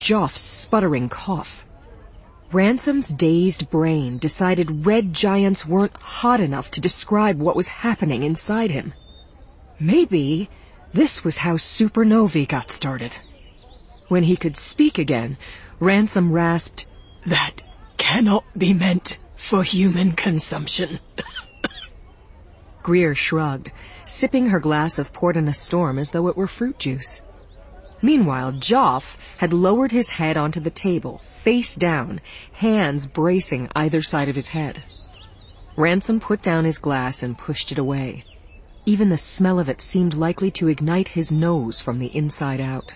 Joff's sputtering cough. Ransom's dazed brain decided red giants weren't hot enough to describe what was happening inside him. Maybe this was how supernovae got started. When he could speak again, Ransom rasped, "That cannot be meant for human consumption." Greer shrugged, sipping her glass of port in a storm as though it were fruit juice. Meanwhile, Joff had lowered his head onto the table, face down, hands bracing either side of his head. Ransom put down his glass and pushed it away. Even the smell of it seemed likely to ignite his nose from the inside out.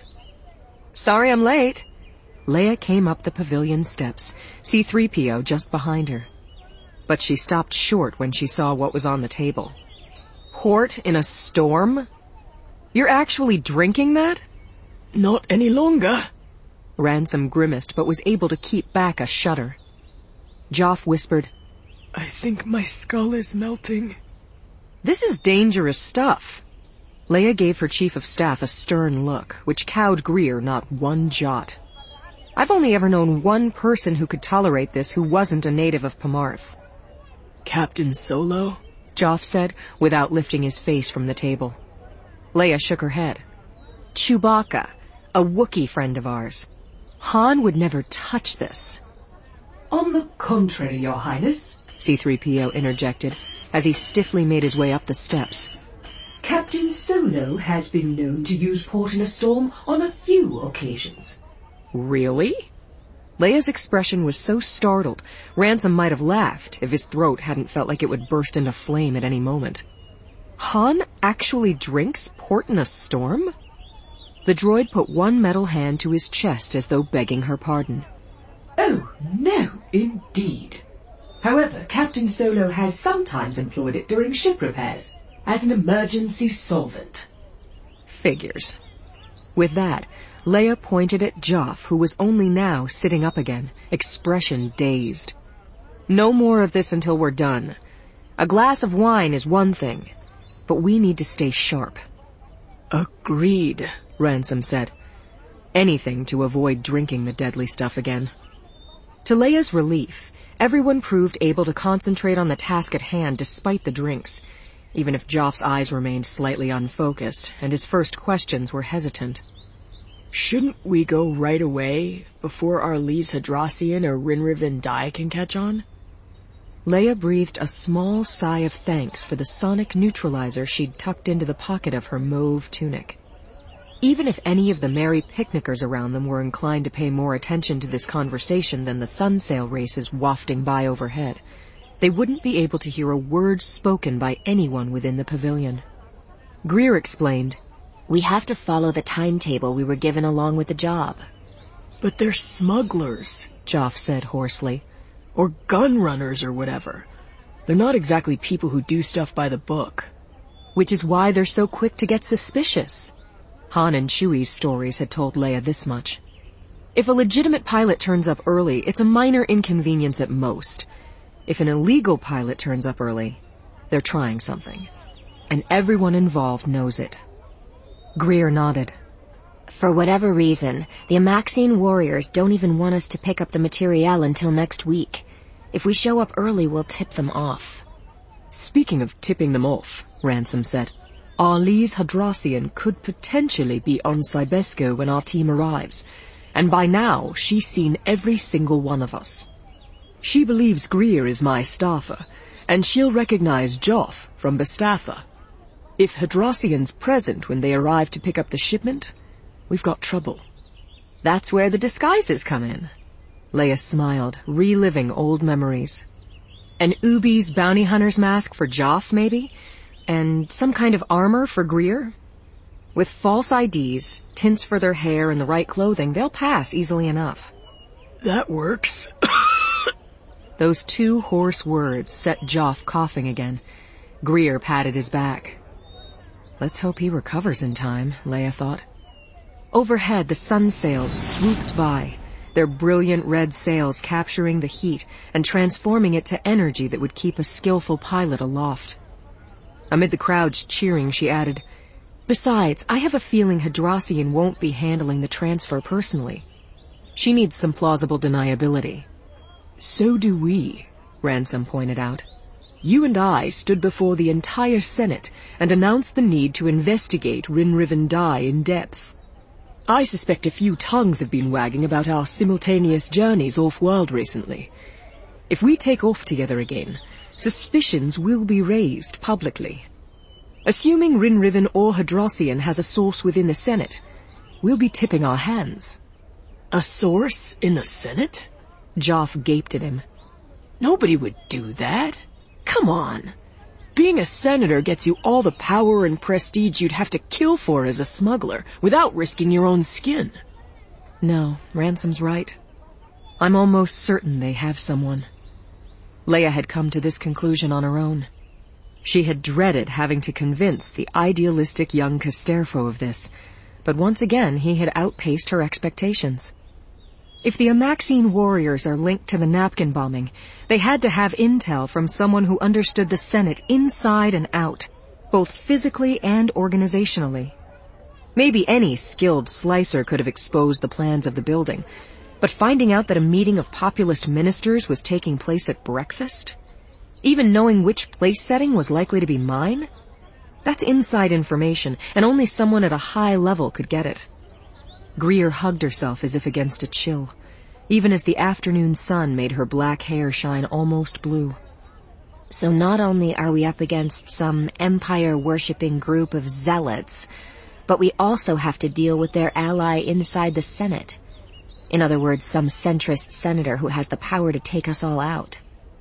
"Sorry I'm late." Leia came up the pavilion steps, C-3PO just behind her. But she stopped short when she saw what was on the table. Port in a storm? You're actually drinking that? Not any longer. Ransom grimaced but was able to keep back a shudder. Joff whispered, "I think my skull is melting." "This is dangerous stuff." Leia gave her chief of staff a stern look, which cowed Greer not one jot. "I've only ever known one person who could tolerate this who wasn't a native of Pamarth." "Captain Solo?" Joff said, without lifting his face from the table. Leia shook her head. "Chewbacca, a Wookiee friend of ours. Han would never touch this." "On the contrary, Your Highness," C-3PO interjected, as he stiffly made his way up the steps. "Captain Solo has been known to use port in a storm on a few occasions." "Really?" Leia's expression was so startled, Ransom might have laughed if his throat hadn't felt like it would burst into flame at any moment. Han actually drinks port in a storm? The droid put one metal hand to his chest as though begging her pardon. "Oh, no, indeed. However, Captain Solo has sometimes employed it during ship repairs as an emergency solvent." Figures. With that, Leia pointed at Joff, who was only now sitting up again, expression dazed. "No more of this until we're done. A glass of wine is one thing, but we need to stay sharp." "Agreed," Ransom said. Anything to avoid drinking the deadly stuff again. To Leia's relief, everyone proved able to concentrate on the task at hand despite the drinks, even if Joff's eyes remained slightly unfocused and his first questions were hesitant. "Shouldn't we go right away, before Arlize Hadrassian or Rinrivan Dai can catch on?" Leia breathed a small sigh of thanks for the sonic neutralizer she'd tucked into the pocket of her mauve tunic. Even if any of the merry picnickers around them were inclined to pay more attention to this conversation than the sunsail races wafting by overhead, they wouldn't be able to hear a word spoken by anyone within the pavilion. Greer explained, "We have to follow the timetable we were given along with the job." "But they're smugglers," Joff said hoarsely. "Or gun runners or whatever. They're not exactly people who do stuff by the book." Which is why they're so quick to get suspicious. Han and Chewie's stories had told Leia this much. If a legitimate pilot turns up early, it's a minor inconvenience at most. If an illegal pilot turns up early, they're trying something. And everyone involved knows it. Greer nodded. "For whatever reason, the Amaxine warriors don't even want us to pick up the materiel until next week. If we show up early, we'll tip them off." "Speaking of tipping them off," Ransom said, "Arlize Hadrassian could potentially be on Cybesco when our team arrives, and by now she's seen every single one of us. She believes Greer is my staffer, and she'll recognize Joff from Bastatha. If Hadrassian's present when they arrive to pick up the shipment, we've got trouble." "That's where the disguises come in." Leia smiled, reliving old memories. "An Ubi's bounty hunter's mask for Joff, maybe? And some kind of armor for Greer? With false IDs, tints for their hair, and the right clothing, they'll pass easily enough." "That works." Those two hoarse words set Joff coughing again. Greer patted his back. Let's hope he recovers in time, Leia thought. Overhead, the sun sails swooped by, their brilliant red sails capturing the heat and transforming it to energy that would keep a skillful pilot aloft. Amid the crowd's cheering, she added, "Besides, I have a feeling Hadrassian won't be handling the transfer personally." She needs some plausible deniability. So do we, Ransom pointed out. You and I stood before the entire Senate and announced the need to investigate Rinriven Dai in depth. I suspect a few tongues have been wagging about our simultaneous journeys off-world recently. If we take off together again, suspicions will be raised publicly. Assuming Rinriven or Hadrossian has a source within the Senate, we'll be tipping our hands. A source in the Senate? Joff gaped at him. Nobody would do that. Come on. Being a senator gets you all the power and prestige you'd have to kill for as a smuggler, without risking your own skin. No, Ransom's right. I'm almost certain they have someone. Leia had come to this conclusion on her own. She had dreaded having to convince the idealistic young Casterfo of this, but once again he had outpaced her expectations. If the Amaxine warriors are linked to the napkin bombing, they had to have intel from someone who understood the Senate inside and out, both physically and organizationally. Maybe any skilled slicer could have exposed the plans of the building, but finding out that a meeting of populist ministers was taking place at breakfast? Even knowing which place setting was likely to be mine? That's inside information, and only someone at a high level could get it. Greer hugged herself as if against a chill, even as the afternoon sun made her black hair shine almost blue. So not only are we up against some empire-worshipping group of zealots, but we also have to deal with their ally inside the Senate. In other words, some centrist senator who has the power to take us all out.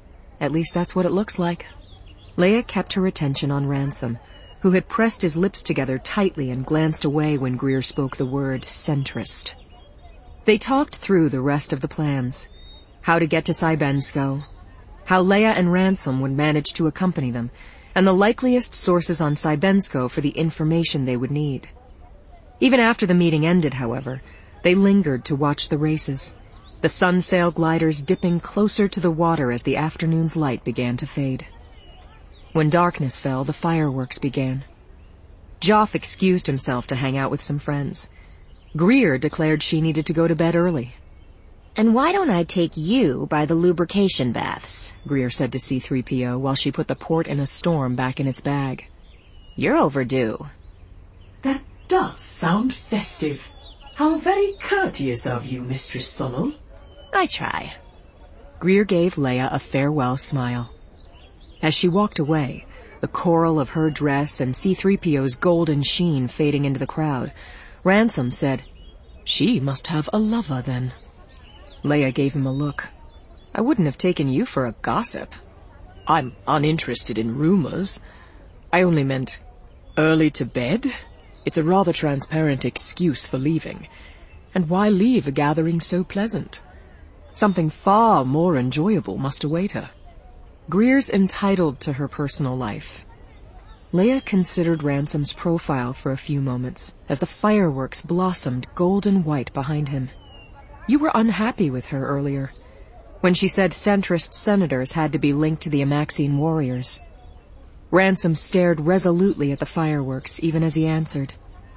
At least that's what it looks like. Leia kept her attention on Ransom, who had pressed his lips together tightly and glanced away when Greer spoke the word centrist. They talked through the rest of the plans. How to get to Cybensko, how Leia and Ransom would manage to accompany them, and the likeliest sources on Cybensko for the information they would need. Even after the meeting ended, however, they lingered to watch the races, the sunsail gliders dipping closer to the water as the afternoon's light began to fade. When darkness fell, the fireworks began. Joff excused himself to hang out with some friends. Greer declared she needed to go to bed early. And why don't I take you by the lubrication baths? Greer said to C-3PO while she put the Port in a Storm back in its bag. You're overdue. That does sound festive. How very courteous of you, Mistress Sonal. I try. Greer gave Leia a farewell smile. As she walked away, the coral of her dress and C-3PO's golden sheen fading into the crowd, Ransom said, "She must have a lover, then." Leia gave him a look. "I wouldn't have taken you for a gossip." I'm uninterested in rumors. I only meant early to bed. It's a rather transparent excuse for leaving. And why leave a gathering so pleasant? Something far more enjoyable must await her. Greer's entitled to her personal life. Leia considered Ransom's profile for a few moments as the fireworks blossomed golden white behind him. You were unhappy with her earlier, when she said centrist senators had to be linked to the Amaxine warriors. Ransom stared resolutely at the fireworks even as he answered.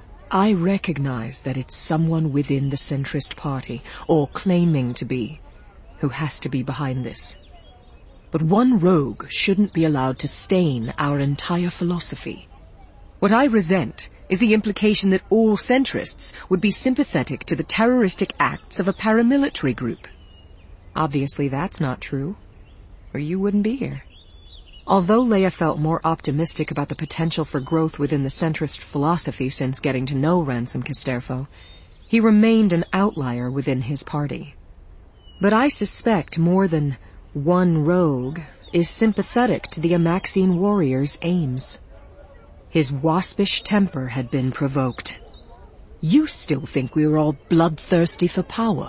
I recognize that it's someone within the centrist party, or claiming to be, who has to be behind this. But one rogue shouldn't be allowed to stain our entire philosophy. What I resent is the implication that all centrists would be sympathetic to the terroristic acts of a paramilitary group. Obviously that's not true, or you wouldn't be here. Although Leia felt more optimistic about the potential for growth within the centrist philosophy since getting to know Ransom Casterfo, he remained an outlier within his party. But I suspect more than one rogue is sympathetic to the Amaxine warrior's aims. His waspish temper had been provoked. You still think we were all bloodthirsty for power?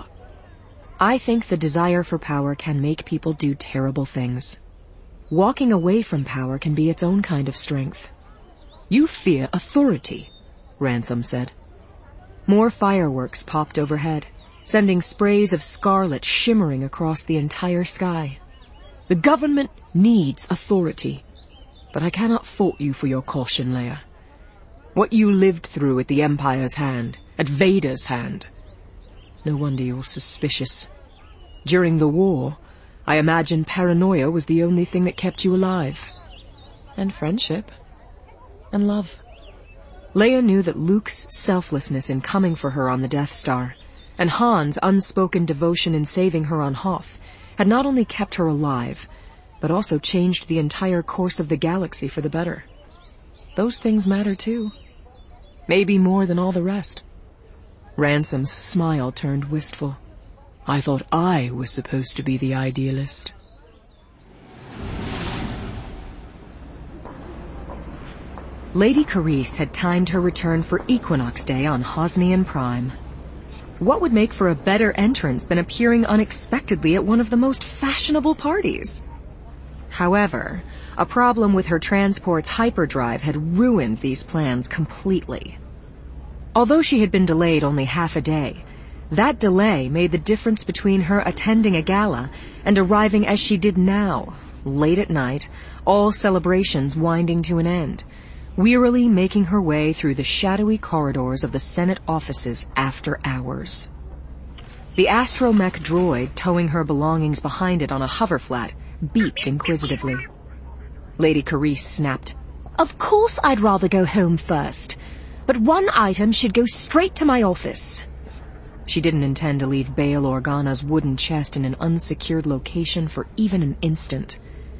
I think the desire for power can make people do terrible things. Walking away from power can be its own kind of strength. You fear authority, Ransom said. More fireworks popped overhead, sending sprays of scarlet shimmering across the entire sky. The government needs authority, but I cannot fault you for your caution, Leia. What you lived through at the Empire's hand, at Vader's hand. No wonder you're suspicious. During the war, I imagine paranoia was the only thing that kept you alive. And friendship. And love. Leia knew that Luke's selflessness in coming for her on the Death Star, and Han's unspoken devotion in saving her on Hoth, had not only kept her alive, but also changed the entire course of the galaxy for the better. Those things matter too. Maybe more than all the rest. Ransom's smile turned wistful. I thought I was supposed to be the idealist. Lady Carice had timed her return for Equinox Day on Hosnian Prime. What would make for a better entrance than appearing unexpectedly at one of the most fashionable parties? However, a problem with her transport's hyperdrive had ruined these plans completely. Although she had been delayed only half a day, that delay made the difference between her attending a gala and arriving as she did now, late at night, all celebrations winding to an end, wearily making her way through the shadowy corridors of the Senate offices after hours. The astromech droid towing her belongings behind it on a hoverflat beeped inquisitively. Lady Carice snapped, "Of course I'd rather go home first, but one item should go straight to my office." She didn't intend to leave Bail Organa's wooden chest in an unsecured location for even an instant.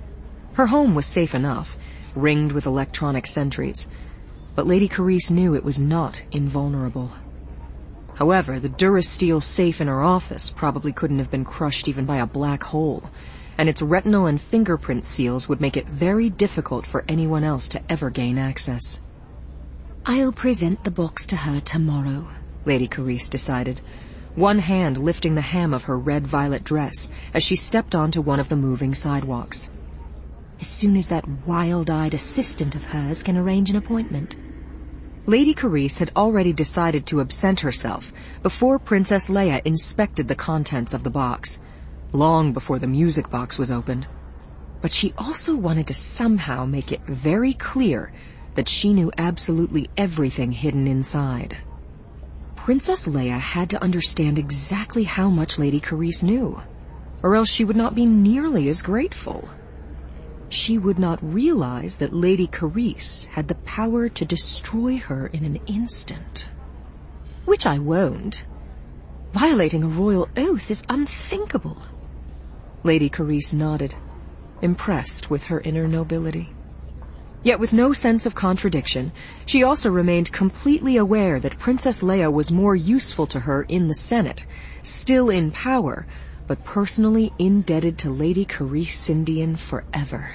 Her home was safe enough, ringed with electronic sentries, but Lady Carice knew it was not invulnerable. However, the Durasteel safe in her office probably couldn't have been crushed even by a black hole, and its retinal and fingerprint seals would make it very difficult for anyone else to ever gain access. "I'll present the box to her tomorrow," Lady Carice decided, one hand lifting the hem of her red-violet dress as she stepped onto one of the moving sidewalks. "As soon as that wild-eyed assistant of hers can arrange an appointment." Lady Carice had already decided to absent herself before Princess Leia inspected the contents of the box, long before the music box was opened. But she also wanted to somehow make it very clear that she knew absolutely everything hidden inside. Princess Leia had to understand exactly how much Lady Carice knew, or else she would not be nearly as grateful. She would not realize that Lady Carice had the power to destroy her in an instant. "Which I won't. Violating a royal oath is unthinkable." Lady Carice nodded, impressed with her inner nobility. Yet with no sense of contradiction, she also remained completely aware that Princess Leia was more useful to her in the Senate, still in power, but personally indebted to Lady Carice Sindian forever.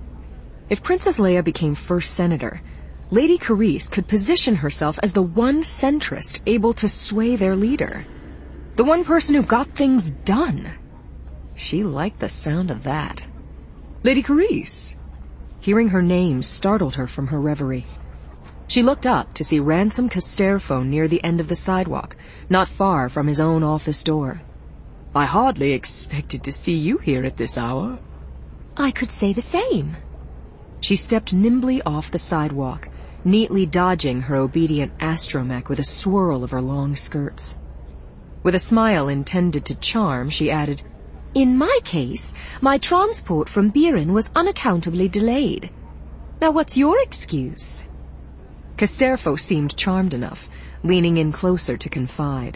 If Princess Leia became first senator, Lady Carice could position herself as the one centrist able to sway their leader. The one person who got things done. She liked the sound of that. "Lady Carice!" Hearing her name startled her from her reverie. She looked up to see Ransom Casterfo near the end of the sidewalk, not far from his own office door. "I hardly expected to see you here at this hour." "I could say the same." She stepped nimbly off the sidewalk, neatly dodging her obedient astromech with a swirl of her long skirts. With a smile intended to charm, she added, "In my case, my transport from Biren was unaccountably delayed. Now what's your excuse?" Casterfo seemed charmed enough, leaning in closer to confide.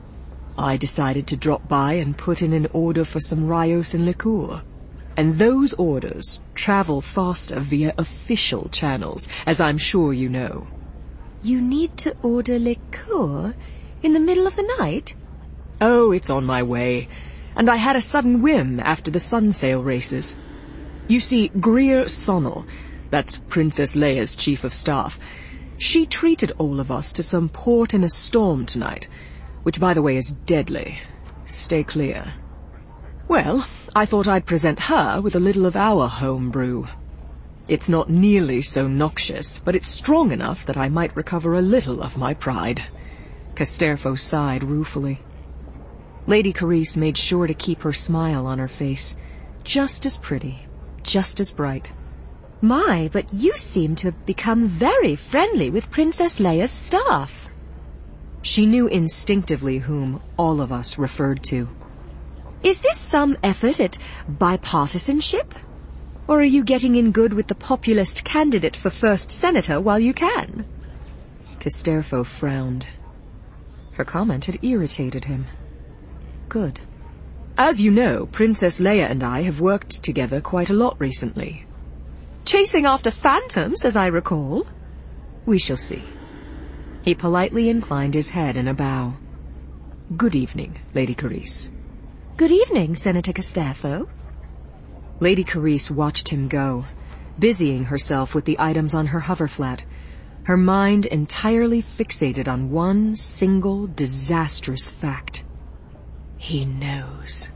"I decided to drop by and put in an order for some Rios and liqueur. And those orders travel faster via official channels, as I'm sure you know." "You need to order liqueur in the middle of the night?" "Oh, it's on my way. And I had a sudden whim after the Sunsail races. You see, Greer Sonnel, that's Princess Leia's chief of staff, she treated all of us to some port in a storm tonight, which by the way is deadly. Stay clear. Well, I thought I'd present her with a little of our home brew. It's not nearly so noxious, but it's strong enough that I might recover a little of my pride." Casterfo sighed ruefully. Lady Carice made sure to keep her smile on her face, just as pretty, just as bright. "My, but you seem to have become very friendly with Princess Leia's staff." She knew instinctively whom all of us referred to. Is this some effort at bipartisanship? Or are you getting in good with the populist candidate for first senator while you can? Casterfo frowned. Her comment had irritated him. Good. As you know, Princess Leia and I have worked together quite a lot recently. Chasing after phantoms, as I recall. We shall see. He politely inclined his head in a bow. Good evening, Lady Carice. Good evening, Senator Casterfo. Lady Carice watched him go, busying herself with the items on her hoverflat, her mind entirely fixated on one single disastrous fact. He knows.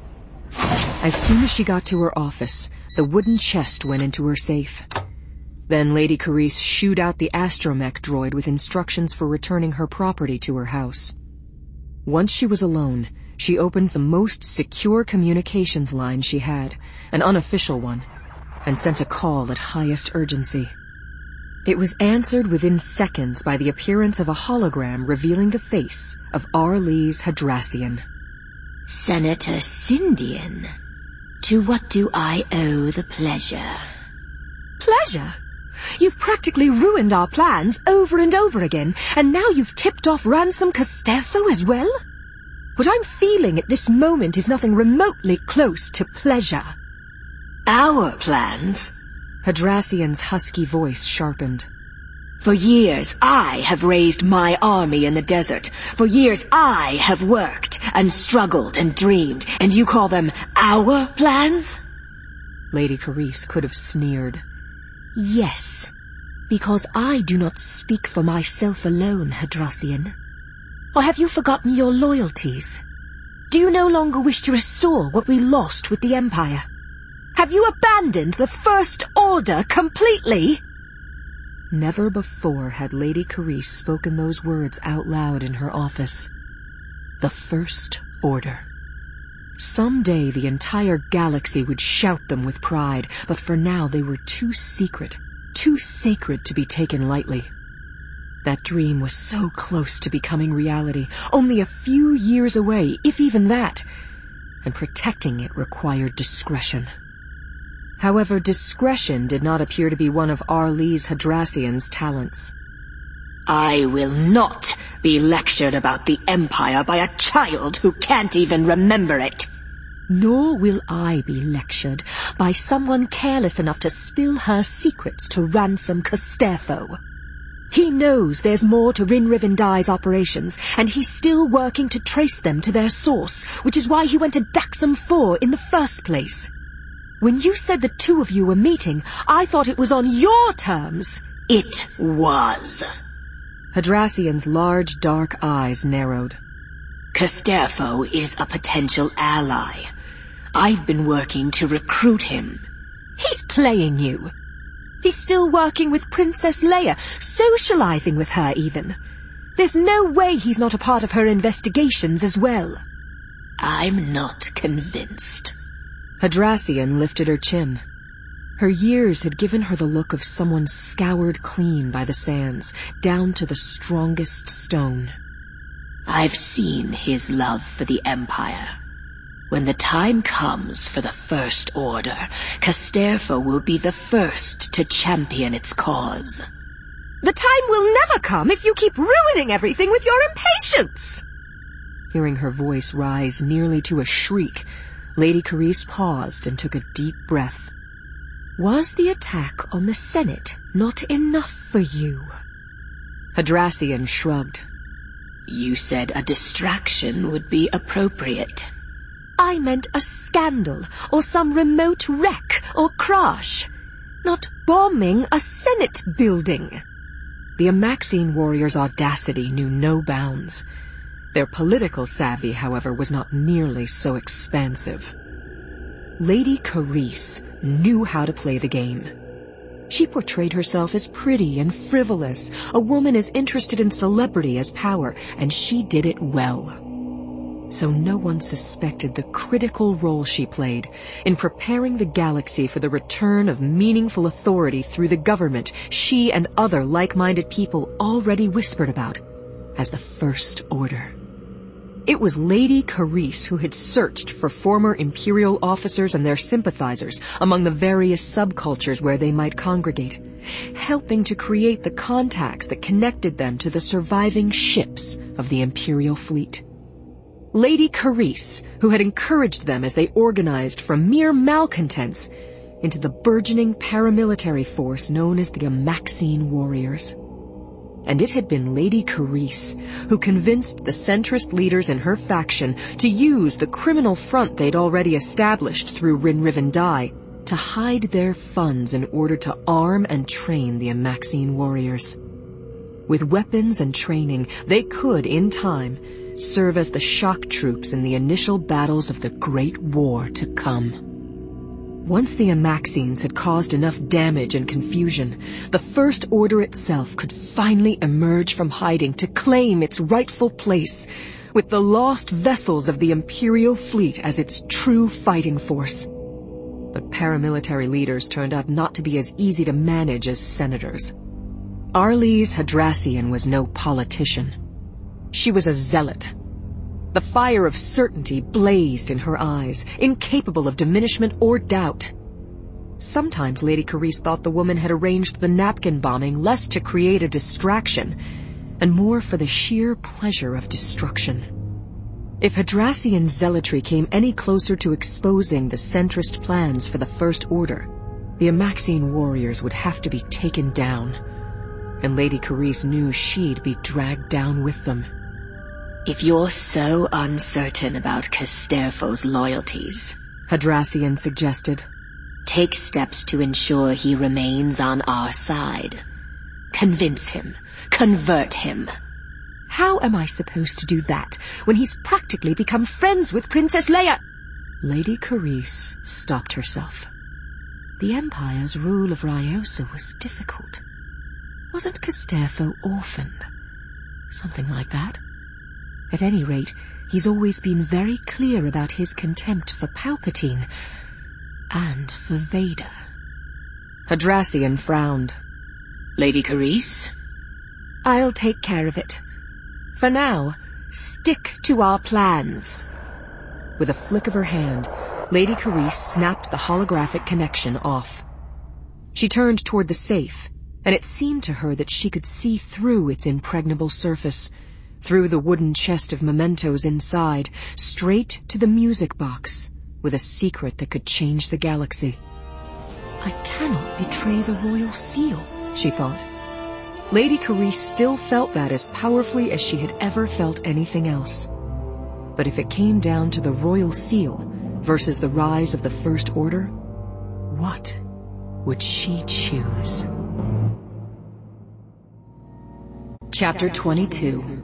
As soon as she got to her office, the wooden chest went into her safe. Then Lady Carice shooed out the astromech droid with instructions for returning her property to her house. Once she was alone, she opened the most secure communications line she had, an unofficial one, and sent a call at highest urgency. It was answered within seconds by the appearance of a hologram revealing the face of Arlise Hadrassian. Senator Sindian, to what do I owe the pleasure? Pleasure? You've practically ruined our plans over and over again, and now you've tipped off Ransom Casterfo as well? What I'm feeling at this moment is nothing remotely close to pleasure. Our plans? Hadrassian's husky voice sharpened. For years I have raised my army in the desert. For years I have worked and struggled and dreamed, and you call them our plans? Lady Carice could have sneered. Yes, because I do not speak for myself alone, Hadrassian. Or have you forgotten your loyalties? Do you no longer wish to restore what we lost with the Empire? Have you abandoned the First Order completely? Never before had Lady Carice spoken those words out loud in her office. The First Order. Someday the entire galaxy would shout them with pride, but for now they were too secret, too sacred to be taken lightly. That dream was so close to becoming reality, only a few years away, if even that, and protecting it required discretion. However, discretion did not appear to be one of Arlise Hadrassian's talents. I will not be lectured about the Empire by a child who can't even remember it. Nor will I be lectured by someone careless enough to spill her secrets to Ransom Casterfo. He knows there's more to Rin Riven Dai's operations, and he's still working to trace them to their source, which is why he went to Daxam 4 in the first place. When you said the two of you were meeting, I thought it was on your terms. It was. Hadrassian's large, dark eyes narrowed. Casterfo is a potential ally. I've been working to recruit him. He's playing you. He's still working with Princess Leia, socializing with her even. There's no way he's not a part of her investigations as well. I'm not convinced. Hadrassian lifted her chin. Her years had given her the look of someone scoured clean by the sands, down to the strongest stone. I've seen his love for the Empire. When the time comes for the First Order, Casterfo will be the first to champion its cause. The time will never come if you keep ruining everything with your impatience. Hearing her voice rise nearly to a shriek, Lady Carice paused and took a deep breath. Was the attack on the Senate not enough for you? Hadrassian shrugged. You said a distraction would be appropriate. I meant a scandal, or some remote wreck or crash, not bombing a Senate building. The Amaxine warriors' audacity knew no bounds. Their political savvy, however, was not nearly so expansive. Lady Carice knew how to play the game. She portrayed herself as pretty and frivolous, a woman as interested in celebrity as power, and she did it well. So no one suspected the critical role she played in preparing the galaxy for the return of meaningful authority through the government she and other like-minded people already whispered about, as the First Order. It was Lady Carice who had searched for former Imperial officers and their sympathizers among the various subcultures where they might congregate, helping to create the contacts that connected them to the surviving ships of the Imperial fleet. Lady Carice, who had encouraged them as they organized from mere malcontents into the burgeoning paramilitary force known as the Amaxine Warriors. And it had been Lady Carice who convinced the centrist leaders in her faction to use the criminal front they'd already established through Rin Riven Dai to hide their funds in order to arm and train the Amaxine warriors. With weapons and training, they could, in time, serve as the shock troops in the initial battles of the Great War to come. Once the Amaxines had caused enough damage and confusion, the First Order itself could finally emerge from hiding to claim its rightful place, with the lost vessels of the Imperial fleet as its true fighting force. But paramilitary leaders turned out not to be as easy to manage as senators. Arlise Hadrassian was no politician. She was a zealot. The fire of certainty blazed in her eyes, incapable of diminishment or doubt. Sometimes Lady Carice thought the woman had arranged the napkin bombing less to create a distraction, and more for the sheer pleasure of destruction. If Hadrassian zealotry came any closer to exposing the centrist plans for the First Order, the Amaxine warriors would have to be taken down, and Lady Carice knew she'd be dragged down with them. If you're so uncertain about Casterfo's loyalties, Hadrassian suggested, take steps to ensure he remains on our side. Convince him. Convert him. How am I supposed to do that when he's practically become friends with Princess Leia? Lady Carice stopped herself. The Empire's rule of Ryosa was difficult. Wasn't Casterfo orphaned? Something like that. At any rate, he's always been very clear about his contempt for Palpatine and for Vader. Hadrassian frowned. Lady Carice? I'll take care of it. For now, stick to our plans. With a flick of her hand, Lady Carice snapped the holographic connection off. She turned toward the safe, and it seemed to her that she could see through its impregnable surface, through the wooden chest of mementos inside, straight to the music box, with a secret that could change the galaxy. I cannot betray the royal seal, she thought. Lady Carice still felt that as powerfully as she had ever felt anything else. But if it came down to the royal seal versus the rise of the First Order, what would she choose? Chapter 22.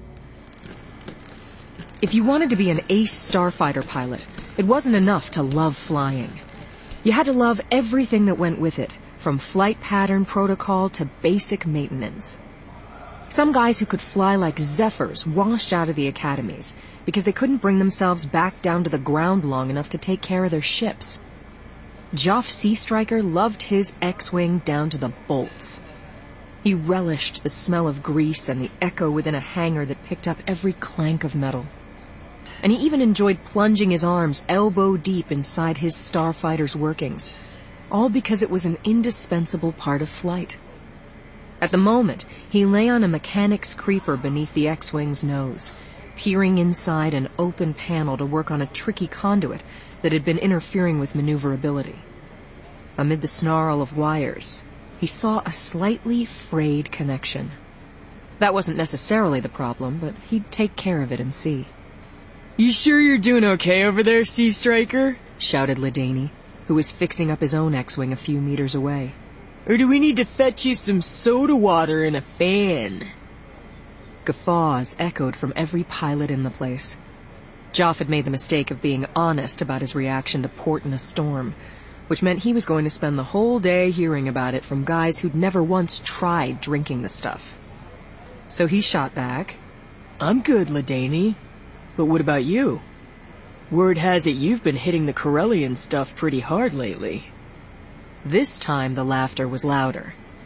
If you wanted to be an ace starfighter pilot, it wasn't enough to love flying. You had to love everything that went with it, from flight pattern protocol to basic maintenance. Some guys who could fly like zephyrs washed out of the academies because they couldn't bring themselves back down to the ground long enough to take care of their ships. Joff Seastriker loved his X-Wing down to the bolts. He relished the smell of grease and the echo within a hangar that picked up every clank of metal. And he even enjoyed plunging his arms elbow deep inside his starfighter's workings, all because it was an indispensable part of flight. At the moment, he lay on a mechanic's creeper beneath the X-Wing's nose, peering inside an open panel to work on a tricky conduit that had been interfering with maneuverability. Amid the snarl of wires, he saw a slightly frayed connection. That wasn't necessarily the problem, but he'd take care of it and see. You sure you're doing okay over there, Seastriker? Shouted Ladani, who was fixing up his own X-Wing a few meters away. Or do we need to fetch you some soda water and a fan? Guffaws echoed from every pilot in the place. Joff had made the mistake of being honest about his reaction to port in a storm, which meant he was going to spend the whole day hearing about it from guys who'd never once tried drinking the stuff. So he shot back. I'm good, Ladani. But what about you? Word has it you've been hitting the Corellian stuff pretty hard lately. This time the laughter was louder.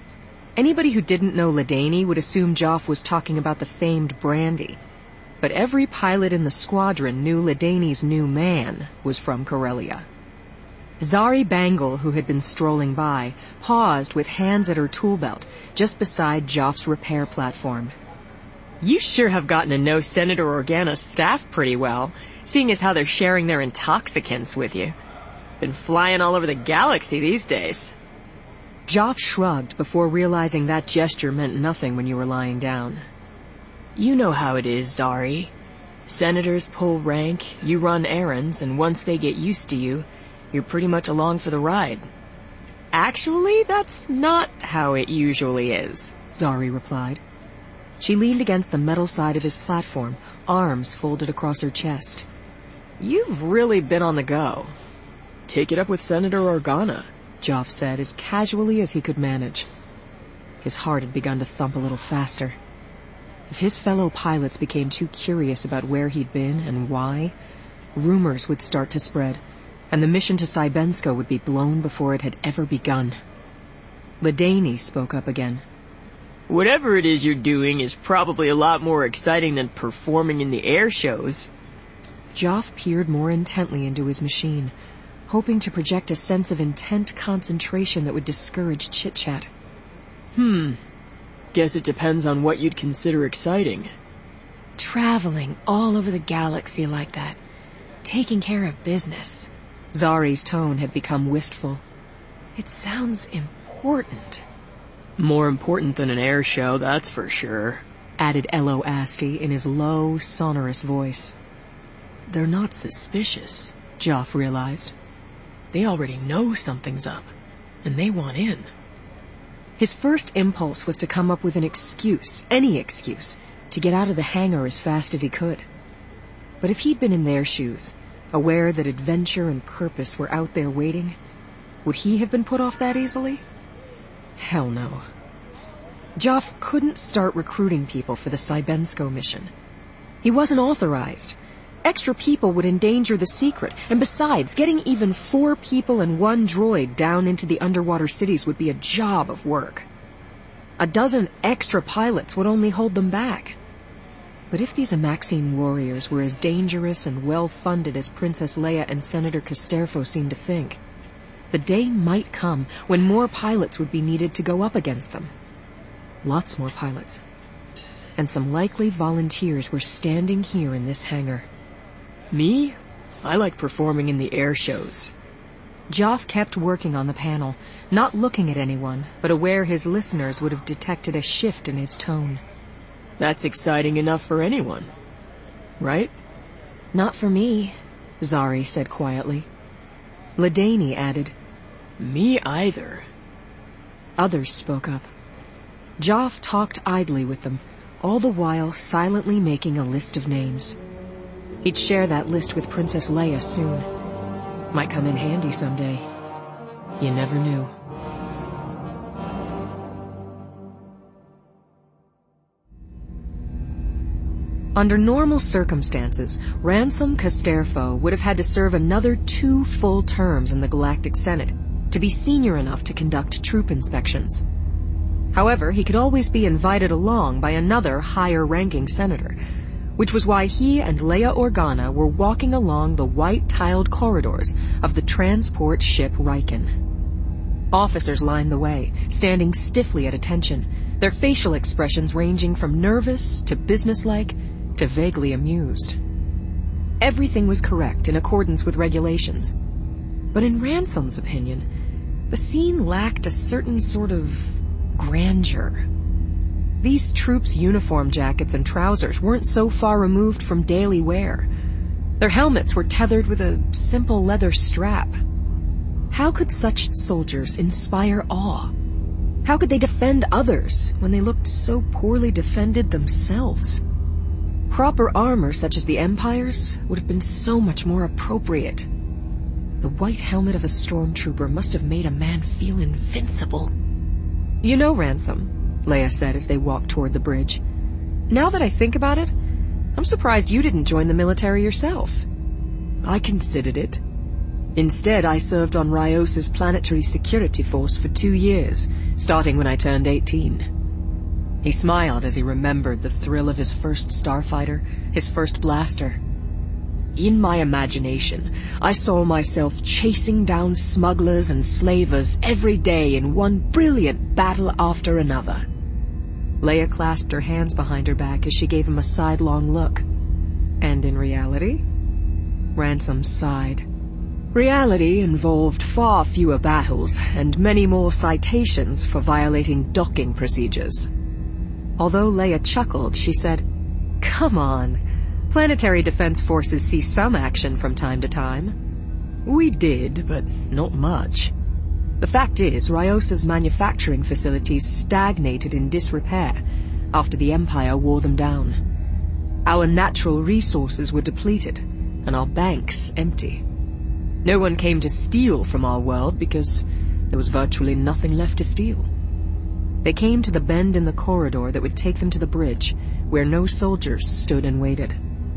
Anybody who didn't know Ladany would assume Joff was talking about the famed Brandy. But every pilot in the squadron knew Ladany's new man was from Corellia. Zari Bangle, who had been strolling by, paused with hands at her tool belt, just beside Joff's repair platform. You sure have gotten to know Senator Organa's staff pretty well, seeing as how they're sharing their intoxicants with you. Been flying all over the galaxy these days. Joff shrugged before realizing that gesture meant nothing when you were lying down. You know how it is, Zari. Senators pull rank, you run errands, and once they get used to you, you're pretty much along for the ride. Actually, that's not how it usually is, Zari replied. She leaned against the metal side of his platform, arms folded across her chest. You've really been on the go. Take it up with Senator Organa, Joff said as casually as he could manage. His heart had begun to thump a little faster. If his fellow pilots became too curious about where he'd been and why, rumors would start to spread, and the mission to Cybensko would be blown before it had ever begun. Ladany spoke up again. Whatever it is you're doing is probably a lot more exciting than performing in the air shows. Joff peered more intently into his machine, hoping to project a sense of intent concentration that would discourage chit-chat. Guess it depends on what you'd consider exciting. Traveling all over the galaxy like that, taking care of business. Zari's tone had become wistful. It sounds important. More important than an air show, that's for sure, added Elo Asti in his low, sonorous voice. They're not suspicious, Joff realized. They already know something's up, and they want in. His first impulse was to come up with an excuse, any excuse, to get out of the hangar as fast as he could. But if he'd been in their shoes, aware that adventure and purpose were out there waiting, would he have been put off that easily? Hell no. Joff couldn't start recruiting people for the Cybensko mission. He wasn't authorized. Extra people would endanger the secret, and besides, getting even 4 people and 1 droid down into the underwater cities would be a job of work. A dozen extra pilots would only hold them back. But if these Amaxine warriors were as dangerous and well-funded as Princess Leia and Senator Casterfo seemed to think, the day might come when more pilots would be needed to go up against them. Lots more pilots. And some likely volunteers were standing here in this hangar. Me? I like performing in the air shows. Joff kept working on the panel, not looking at anyone, but aware his listeners would have detected a shift in his tone. That's exciting enough for anyone, right? Not for me, Zari said quietly. Ladany added, Me either. Others spoke up. Joff talked idly with them, all the while silently making a list of names. He'd share that list with Princess Leia soon. Might come in handy someday. You never knew. Under normal circumstances, Ransom Casterfo would have had to serve another 2 full terms in the Galactic Senate to be senior enough to conduct troop inspections. However, he could always be invited along by another higher-ranking senator, which was why he and Leia Organa were walking along the white-tiled corridors of the transport ship Riken. Officers lined the way, standing stiffly at attention, their facial expressions ranging from nervous to businesslike to vaguely amused. Everything was correct in accordance with regulations. But in Ransom's opinion, the scene lacked a certain sort of grandeur. These troops' uniform jackets and trousers weren't so far removed from daily wear. Their helmets were tethered with a simple leather strap. How could such soldiers inspire awe? How could they defend others when they looked so poorly defended themselves? Proper armor such as the Empire's would have been so much more appropriate. The white helmet of a stormtrooper must have made a man feel invincible. You know, Ransom, Leia said as they walked toward the bridge, now that I think about it, I'm surprised you didn't join the military yourself. I considered it. Instead, I served on Rios's planetary security force for 2 years, starting when I turned 18. He smiled as he remembered the thrill of his first starfighter, his first blaster. In my imagination, I saw myself chasing down smugglers and slavers every day in one brilliant battle after another. Leia clasped her hands behind her back as she gave him a sidelong look. And in reality? Ransom sighed. Reality involved far fewer battles and many more citations for violating docking procedures. Although Leia chuckled, she said, "Come on. Planetary Defense Forces see some action from time to time." We did, but not much. The fact is, Ryosa's manufacturing facilities stagnated in disrepair after the Empire wore them down. Our natural resources were depleted, and our banks empty. No one came to steal from our world because there was virtually nothing left to steal. They came to the bend in the corridor that would take them to the bridge, where no soldiers stood and waited.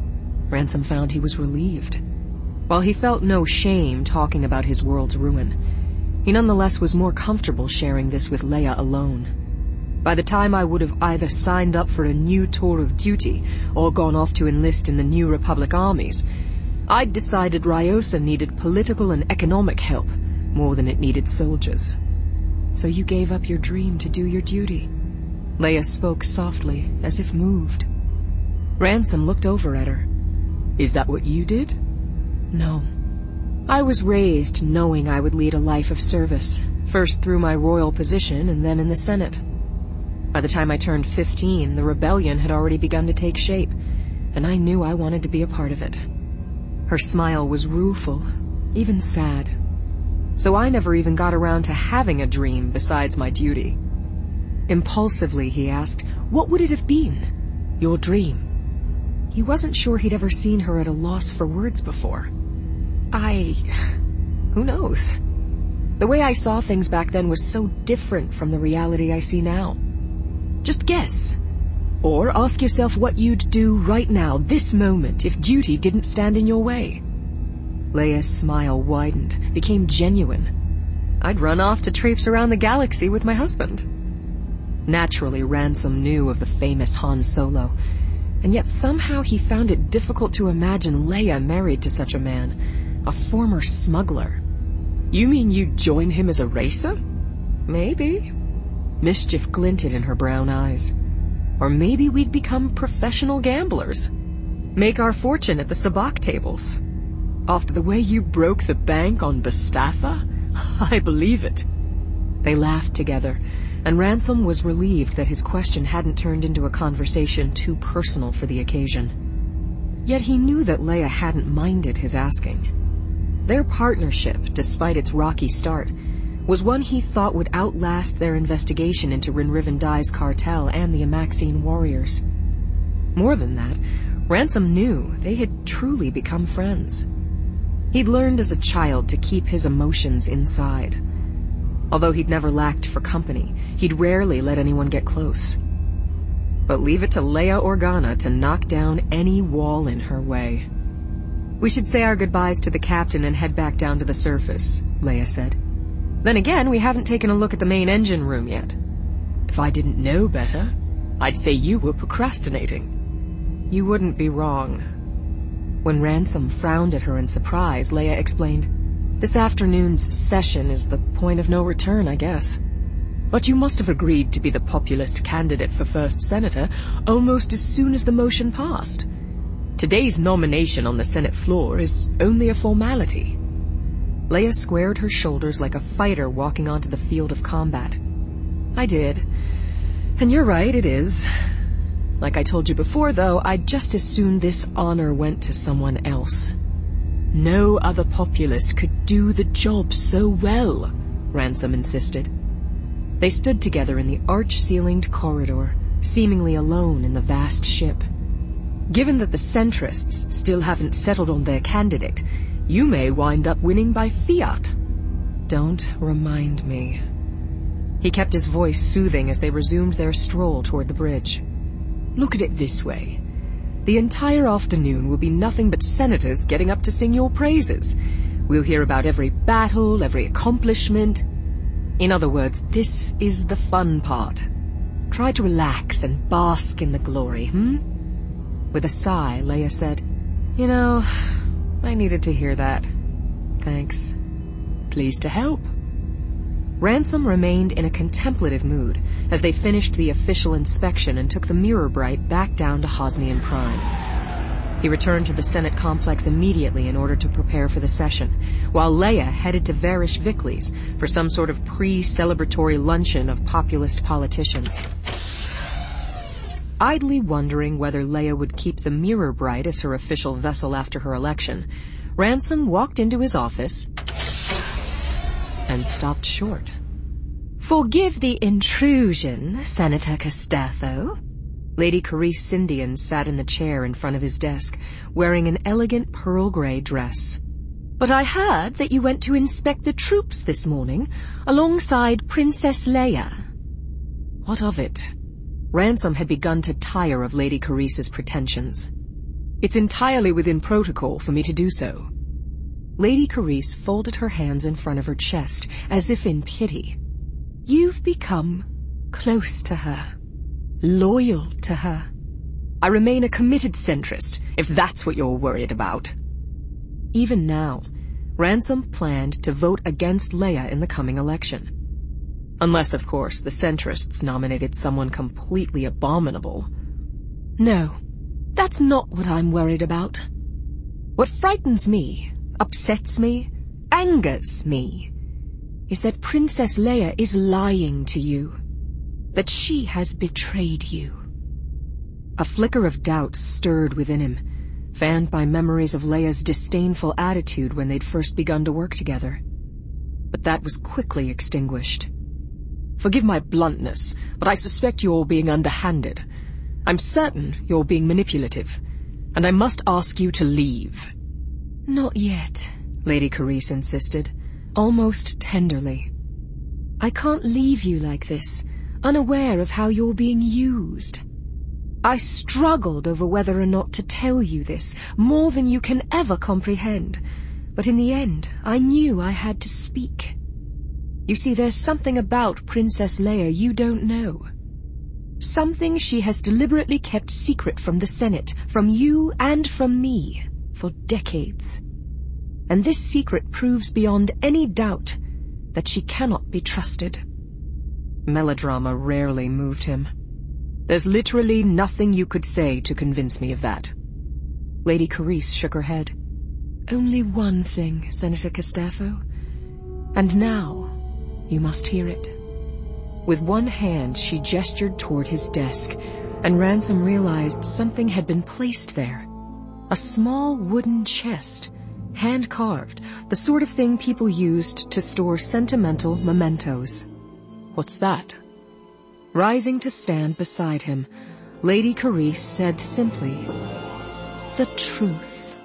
Ransom found he was relieved. While he felt no shame talking about his world's ruin, he nonetheless was more comfortable sharing this with Leia alone. By the time I would have either signed up for a new tour of duty or gone off to enlist in the New Republic armies, I'd decided Ryosa needed political and economic help more than it needed soldiers. "So you gave up your dream to do your duty?" Leia spoke softly, as if moved. Ransom looked over at her. "Is that what you did?" "No. I was raised knowing I would lead a life of service, first through my royal position and then in the Senate. By the time I turned 15, the rebellion had already begun to take shape, and I knew I wanted to be a part of it." Her smile was rueful, even sad. "So I never even got around to having a dream besides my duty." Impulsively, he asked, "What would it have been? Your dream?" He wasn't sure he'd ever seen her at a loss for words before. Who knows? The way I saw things back then was so different from the reality I see now. Just guess. Or ask yourself what you'd do right now, this moment, if duty didn't stand in your way. Leia's smile widened, became genuine. "I'd run off to traipse around the galaxy with my husband." Naturally, Ransom knew of the famous Han Solo, and yet somehow he found it difficult to imagine Leia married to such a man, a former smuggler. "You mean you'd join him as a racer?" "Maybe." Mischief glinted in her brown eyes. "Or maybe we'd become professional gamblers. Make our fortune at the sabacc tables. After the way you broke the bank on Bastaffa, I believe it." They laughed together, and Ransom was relieved that his question hadn't turned into a conversation too personal for the occasion. Yet he knew that Leia hadn't minded his asking. Their partnership, despite its rocky start, was one he thought would outlast their investigation into Rinriven Dai's cartel and the Amaxine warriors. More than that, Ransom knew they had truly become friends. He'd learned as a child to keep his emotions inside. Although he'd never lacked for company, he'd rarely let anyone get close. But leave it to Leia Organa to knock down any wall in her way. "We should say our goodbyes to the captain and head back down to the surface," Leia said. "Then again, we haven't taken a look at the main engine room yet." "If I didn't know better, I'd say you were procrastinating." "You wouldn't be wrong." When Ransom frowned at her in surprise, Leia explained, "This afternoon's session is the point of no return, I guess. But you must have agreed to be the populist candidate for first senator almost as soon as the motion passed. Today's nomination on the Senate floor is only a formality." Leia squared her shoulders like a fighter walking onto the field of combat. "I did. And you're right, it is. Like I told you before, though, I'd just as soon this honor went to someone else." "No other populist could do the job so well," Ransom insisted. They stood together in the arch-ceilinged corridor, seemingly alone in the vast ship. "Given that the centrists still haven't settled on their candidate, you may wind up winning by fiat." "Don't remind me." He kept his voice soothing as they resumed their stroll toward the bridge. "Look at it this way. The entire afternoon will be nothing but senators getting up to sing your praises. We'll hear about every battle, every accomplishment." In other words, this is the fun part. Try to relax and bask in the glory, With a sigh, Leia said, "You know, I needed to hear that. Thanks. Pleased to help." Ransom remained in a contemplative mood as they finished the official inspection and took the Mirror Bright back down to Hosnian Prime. He returned to the Senate complex immediately in order to prepare for the session, while Leia headed to Varish Vickles for some sort of pre-celebratory luncheon of populist politicians. Idly wondering whether Leia would keep the Mirror Bright as her official vessel after her election, Ransom walked into his office and stopped short. "Forgive the intrusion, Senator Castertho." Lady Carice Sindian sat in the chair in front of his desk, wearing an elegant pearl gray dress. "But I heard that you went to inspect the troops this morning, alongside Princess Leia." What of it? Ransom had begun to tire of Lady Carice's pretensions. It's entirely within protocol for me to do so. Lady Carice folded her hands in front of her chest, as if in pity. "You've become close to her, loyal to her." I remain a committed centrist, if that's what you're worried about. Even now, Ransom planned to vote against Leia in the coming election. Unless, of course, the centrists nominated someone completely abominable. No, that's not what I'm worried about. What frightens me, upsets me, angers me, is that Princess Leia is lying to you. That she has betrayed you. A flicker of doubt stirred within him, fanned by memories of Leia's disdainful attitude when they'd first begun to work together. But that was quickly extinguished. Forgive my bluntness, but I suspect you're being underhanded. I'm certain you're being manipulative, and I must ask you to leave. "Not yet," Lady Carice insisted, almost tenderly. "I can't leave you like this, unaware of how you're being used. I struggled over whether or not to tell you this, more than you can ever comprehend, but in the end, I knew I had to speak. You see, there's something about Princess Leia you don't know. Something she has deliberately kept secret from the Senate, from you and from me, for decades. And this secret proves beyond any doubt that she cannot be trusted." Melodrama rarely moved him. There's literally nothing you could say to convince me of that. Lady Carice shook her head. "Only one thing, Senator Castertho. And now, you must hear it." With one hand, she gestured toward his desk, and Ransom realized something had been placed there. A small wooden chest, hand-carved, the sort of thing people used to store sentimental mementos. "What's that?" Rising to stand beside him, Lady Carice said simply, "The truth."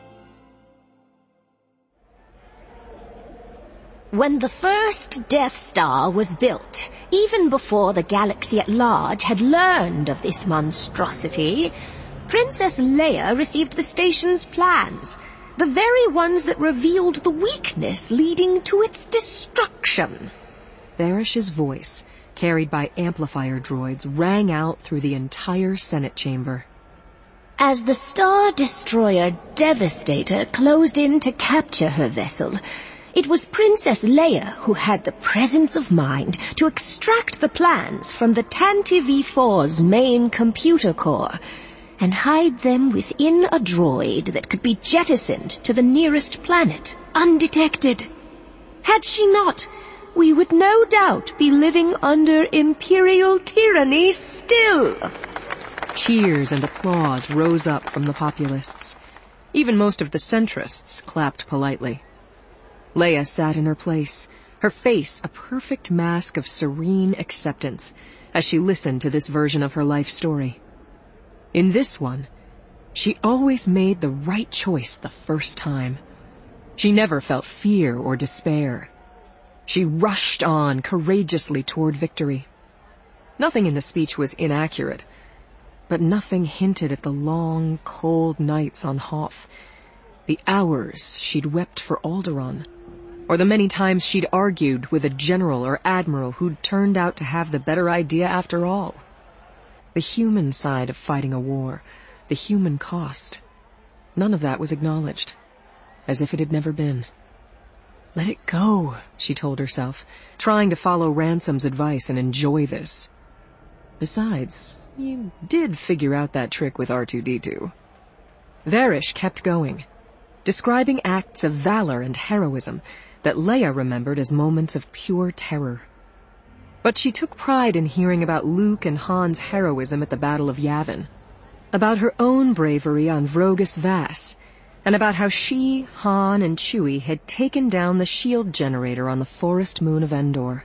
When the first Death Star was built, even before the galaxy at large had learned of this monstrosity, Princess Leia received the station's plans, the very ones that revealed the weakness leading to its destruction. Varish's voice, carried by amplifier droids, rang out through the entire Senate chamber. As the Star Destroyer Devastator closed in to capture her vessel, it was Princess Leia who had the presence of mind to extract the plans from the Tantive V4's main computer core and hide them within a droid that could be jettisoned to the nearest planet, undetected. Had she not, we would no doubt be living under Imperial tyranny still. Cheers and applause rose up from the populists. Even most of the centrists clapped politely. Leia sat in her place, her face a perfect mask of serene acceptance, as she listened to this version of her life story. In this one, she always made the right choice the first time. She never felt fear or despair. She rushed on courageously toward victory. Nothing in the speech was inaccurate, but nothing hinted at the long, cold nights on Hoth, the hours she'd wept for Alderaan, or the many times she'd argued with a general or admiral who'd turned out to have the better idea after all. The human side of fighting a war, the human cost, none of that was acknowledged, as if it had never been. Let it go, she told herself, trying to follow Ransom's advice and enjoy this. Besides, you did figure out that trick with R2-D2. Varish kept going, describing acts of valor and heroism that Leia remembered as moments of pure terror. But she took pride in hearing about Luke and Han's heroism at the Battle of Yavin, about her own bravery on Vrogus Vass, and about how she, Han, and Chewie had taken down the shield generator on the forest moon of Endor.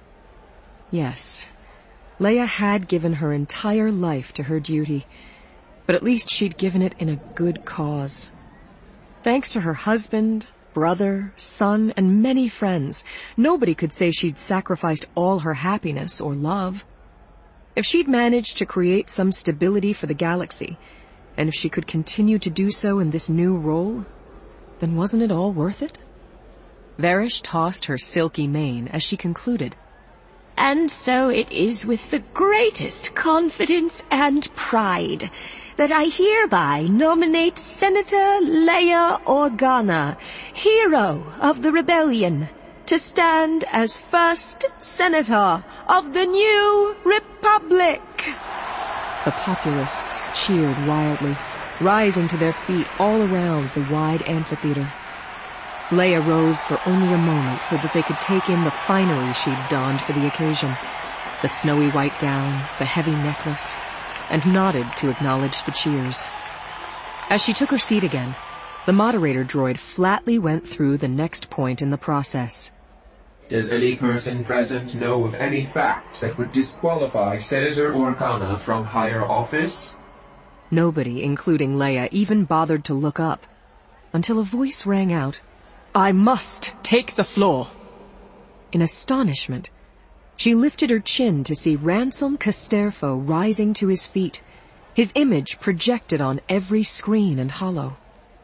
Yes, Leia had given her entire life to her duty, but at least she'd given it in a good cause. Thanks to her husband, brother, son, and many friends, nobody could say she'd sacrificed all her happiness or love. If she'd managed to create some stability for the galaxy, and if she could continue to do so in this new role, then wasn't it all worth it? Varish tossed her silky mane as she concluded. And so it is with the greatest confidence and pride that I hereby nominate Senator Leia Organa, hero of the rebellion, to stand as first senator of the new republic. The populists cheered wildly, rising to their feet all around the wide amphitheater. Leia rose for only a moment so that they could take in the finery she'd donned for the occasion, the snowy white gown, the heavy necklace, and nodded to acknowledge the cheers. As she took her seat again, the moderator droid flatly went through the next point in the process. Does any person present know of any fact that would disqualify Senator Organa from higher office? Nobody, including Leia, even bothered to look up, until a voice rang out, "I must take the floor." In astonishment, she lifted her chin to see Ransom Casterfo rising to his feet, his image projected on every screen and hollow.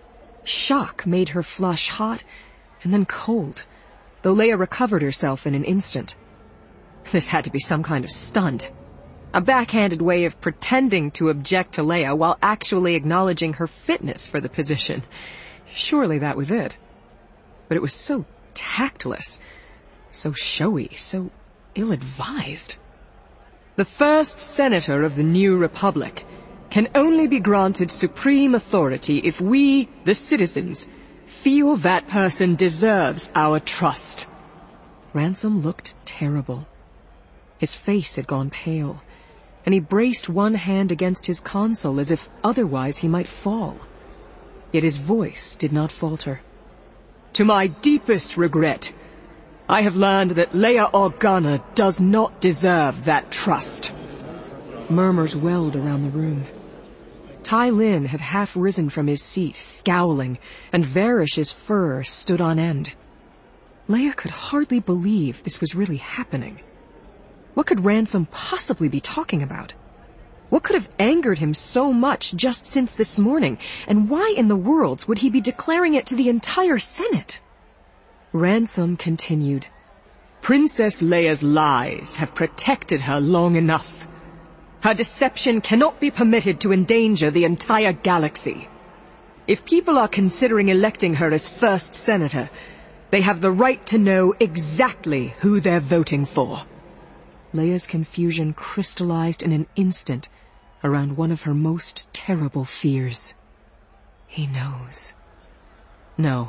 Shock made her flush hot and then cold, though Leia recovered herself in an instant. This had to be some kind of stunt, a backhanded way of pretending to object to Leia while actually acknowledging her fitness for the position. Surely that was it. But it was so tactless, so showy, so ill-advised. The first senator of the new republic can only be granted supreme authority if we, the citizens, feel that person deserves our trust. Ransom looked terrible. His face had gone pale, and he braced one hand against his console as if otherwise he might fall. Yet his voice did not falter. To my deepest regret, I have learned that Leia Organa does not deserve that trust. Murmurs welled around the room. Tai Lin had half risen from his seat, scowling, and Varish's fur stood on end. Leia could hardly believe this was really happening. What could Ransom possibly be talking about? What could have angered him so much just since this morning, and why in the worlds would he be declaring it to the entire Senate? Ransom continued. Princess Leia's lies have protected her long enough. Her deception cannot be permitted to endanger the entire galaxy. If people are considering electing her as first senator, they have the right to know exactly who they're voting for. Leia's confusion crystallized in an instant around one of her most terrible fears. He knows. No.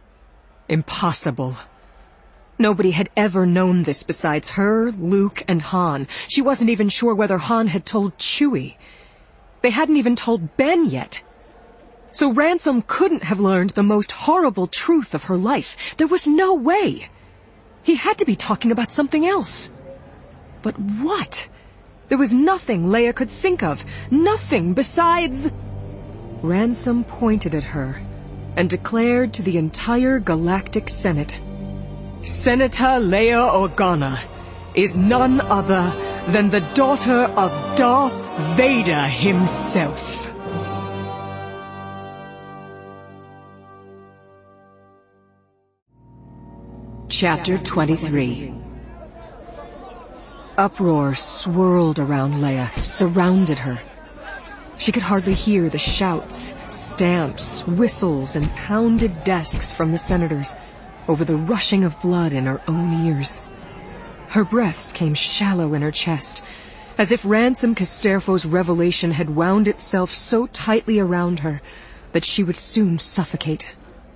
Impossible. Nobody had ever known this besides her, Luke, and Han. She wasn't even sure whether Han had told Chewie. They hadn't even told Ben yet. So Ransom couldn't have learned the most horrible truth of her life. There was no way. He had to be talking about something else. But what? There was nothing Leia could think of. Nothing besides... Ransom pointed at her and declared to the entire Galactic Senate, Senator Leia Organa is none other than the daughter of Darth Vader himself. Chapter 23. Uproar swirled around Leia, surrounded her. She could hardly hear the shouts, stamps, whistles, and pounded desks from the senators over the rushing of blood in her own ears. Her breaths came shallow in her chest, as if Ransom Casterfo's revelation had wound itself so tightly around her that she would soon suffocate.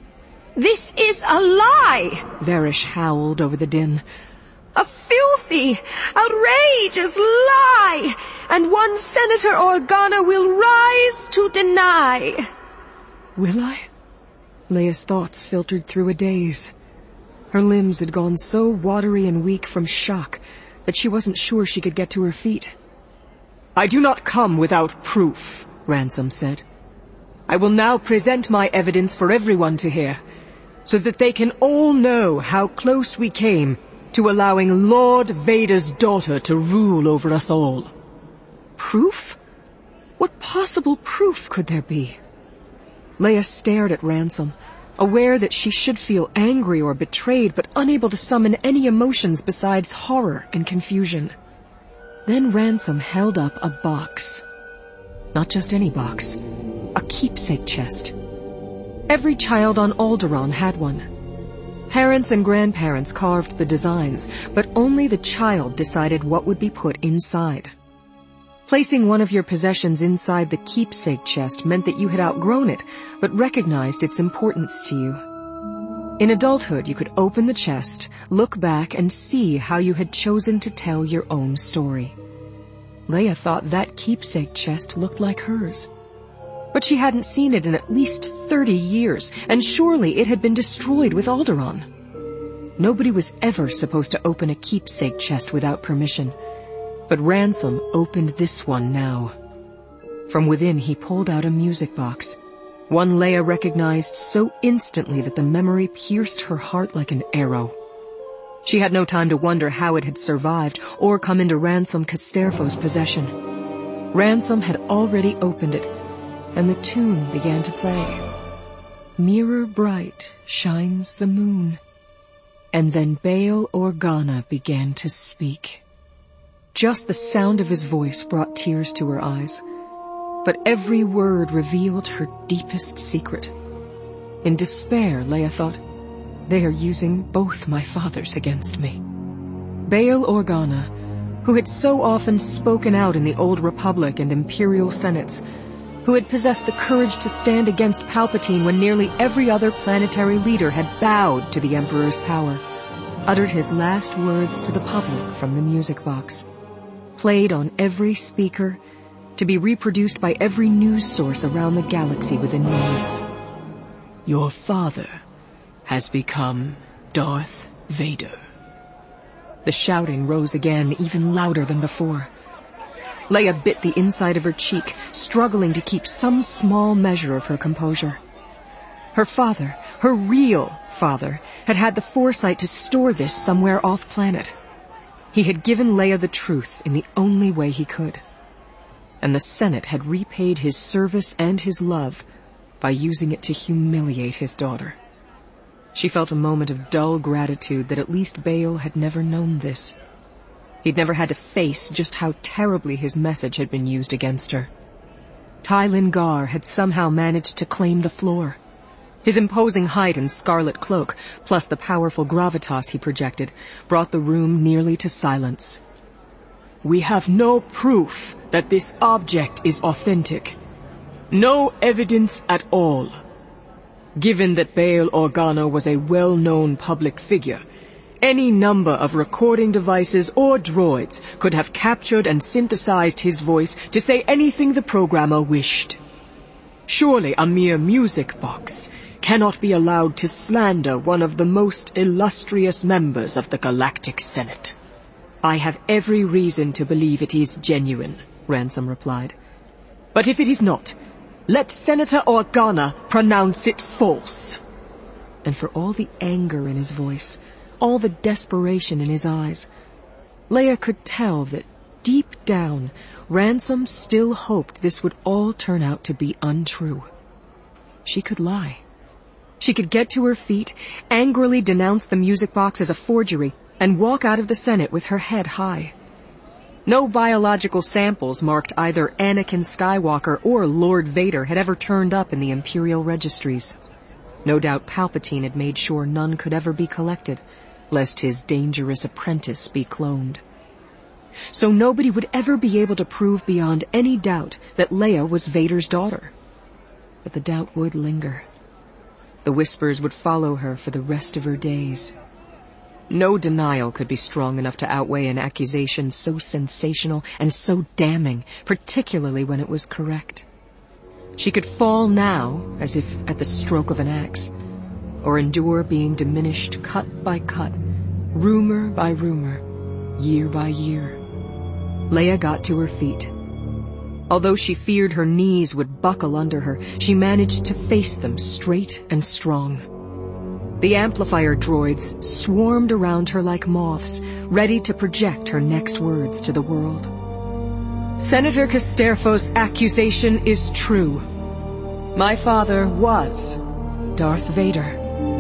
"This is a lie!" Varish howled over the din. "A filthy, outrageous lie! And one Senator Organa will rise to deny." Will I? Leia's thoughts filtered through a daze. Her limbs had gone so watery and weak from shock that she wasn't sure she could get to her feet. "I do not come without proof," Ransom said. "I will now present my evidence for everyone to hear, so that they can all know how close we came to allowing Lord Vader's daughter to rule over us all." Proof? What possible proof could there be? Leia stared at Ransom, aware that she should feel angry or betrayed, but unable to summon any emotions besides horror and confusion. Then Ransom held up a box. Not just any box. A keepsake chest. Every child on Alderaan had one. Parents and grandparents carved the designs, but only the child decided what would be put inside. Placing one of your possessions inside the keepsake chest meant that you had outgrown it, but recognized its importance to you. In adulthood, you could open the chest, look back, and see how you had chosen to tell your own story. Leia thought that keepsake chest looked like hers. But she hadn't seen it in at least 30 years, and surely it had been destroyed with Alderaan. Nobody was ever supposed to open a keepsake chest without permission, but Ransom opened this one now. From within he pulled out a music box, one Leia recognized so instantly that the memory pierced her heart like an arrow. She had no time to wonder how it had survived or come into Ransom Casterfo's possession. Ransom had already opened it, and the tune began to play. Mirror bright shines the moon. And then Bail Organa began to speak. Just the sound of his voice brought tears to her eyes, but every word revealed her deepest secret. In despair, Leia thought, they are using both my fathers against me. Bail Organa, who had so often spoken out in the Old Republic and Imperial Senates, who had possessed the courage to stand against Palpatine when nearly every other planetary leader had bowed to the Emperor's power, uttered his last words to the public from the music box, played on every speaker, to be reproduced by every news source around the galaxy within minutes. Your father has become Darth Vader. The shouting rose again, even louder than before. Leia bit the inside of her cheek, struggling to keep some small measure of her composure. Her father, her real father, had had the foresight to store this somewhere off-planet. He had given Leia the truth in the only way he could. And the Senate had repaid his service and his love by using it to humiliate his daughter. She felt a moment of dull gratitude that at least Bail had never known this. He'd never had to face just how terribly his message had been used against her. Tylin Gar had somehow managed to claim the floor. His imposing height and scarlet cloak, plus the powerful gravitas he projected, brought the room nearly to silence. We have no proof that this object is authentic. No evidence at all. Given that Bail Organa was a well-known public figure, any number of recording devices or droids could have captured and synthesized his voice to say anything the programmer wished. Surely a mere music box cannot be allowed to slander one of the most illustrious members of the Galactic Senate. I have every reason to believe it is genuine, Ransom replied. But if it is not, let Senator Organa pronounce it false. And for all the anger in his voice, all the desperation in his eyes, Leia could tell that deep down, Ransom still hoped this would all turn out to be untrue. She could lie. She could get to her feet, angrily denounce the music box as a forgery, and walk out of the Senate with her head high. No biological samples marked either Anakin Skywalker or Lord Vader had ever turned up in the Imperial registries. No doubt Palpatine had made sure none could ever be collected, lest his dangerous apprentice be cloned. So nobody would ever be able to prove beyond any doubt that Leia was Vader's daughter. But the doubt would linger. The whispers would follow her for the rest of her days. No denial could be strong enough to outweigh an accusation so sensational and so damning, particularly when it was correct. She could fall now, as if at the stroke of an axe, or endure being diminished cut by cut, rumor by rumor, year by year. Leia got to her feet. Although she feared her knees would buckle under her, she managed to face them straight and strong. The amplifier droids swarmed around her like moths, ready to project her next words to the world. Senator Casterfo's accusation is true. My father was Darth Vader.